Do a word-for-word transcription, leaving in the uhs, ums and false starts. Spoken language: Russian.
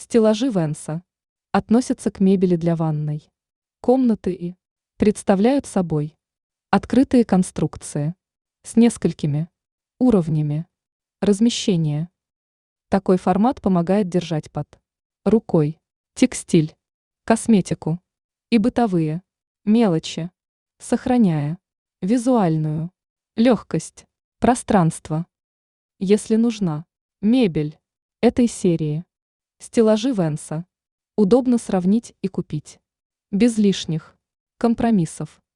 Стеллажи Венса относятся к мебели для ванной, комнаты и представляют собой открытые конструкции с несколькими уровнями размещения. Такой формат помогает держать под рукой текстиль, косметику и бытовые мелочи, сохраняя визуальную легкость пространства. Если нужна мебель этой серии, стеллажи Венса удобно сравнить и купить без лишних компромиссов.